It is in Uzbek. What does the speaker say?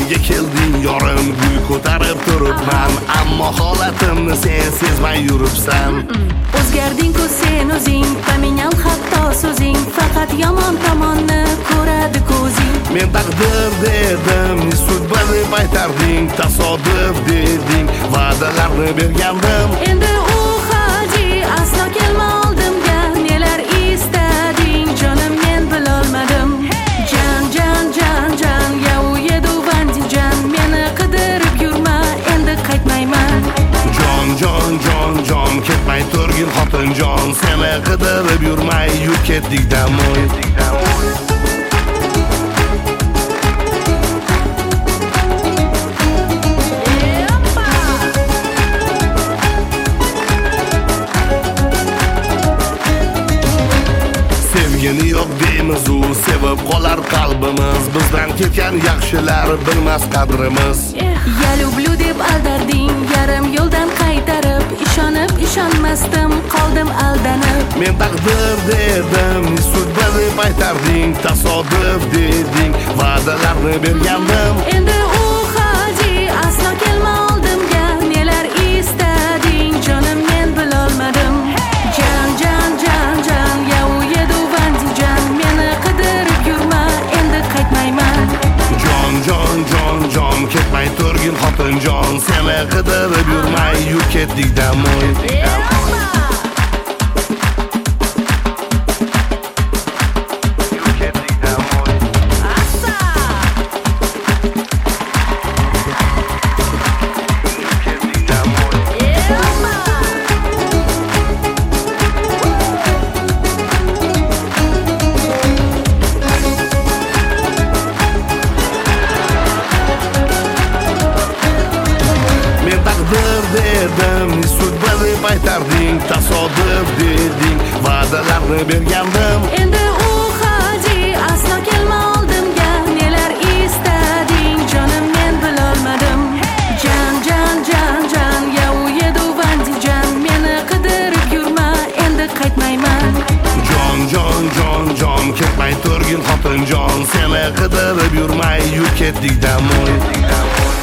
uyga kelding yorim, gul ko'tarib turibman, ammo holatimni sen sezmay yuribsan. O'zgarding-ku sen o'zing, pomenyal hatto so'zing, faqat yomon tomonni ko'radi ko'zing. Men taqdir dedim, судьба deb aytarding, tasodif deding, va'dalarni bergandim. Endi u haji aslo kelma oldimga, nelar istading jonim men bilolmadim. Jan jan jan jan ya u yedu jan, meni qidirib yurma, endi qaytmayman. Jon jon jon jon ketmay turgin xotinjon, seni qidirib yurmay yur ketdik damoy. Sevgini yo'q deymiz, u sevib qolar qalbimiz, bizdan ketgan yaxshilar bilmas qadrimiz. Ya люблю deb aldarding, yarim yo'ldan qaytarib, ishonib ishonmasdim, qoldim aldanib. Men taqdir dedim, судьба deb aytarding, tasodif deding, va'dalarni bergandim. Endi u haji aslo kelma oldimga, nelar istading jonim men bilolmadim. Jan jan jan jan ya u yedu jan, meni qidirib yurma, endi qaytmayman. Jon jon jon jon ketmay turgin xotinjon, seni qidirib yurmay yur ketdik damoy. Dedim, судьба deb aytarding, tasodif deding, va'dalarni bergandim. Endi u haji aslo kelma oldimga, nelar istading jonim men bilolmadim. Jan jan jan jan ya u yedu jan, meni qidirib yurma, endi qaytmayman. Jon jon jon jon ketmay turgin xotinjon, seni qidirib yurmay yur ketdik damoy.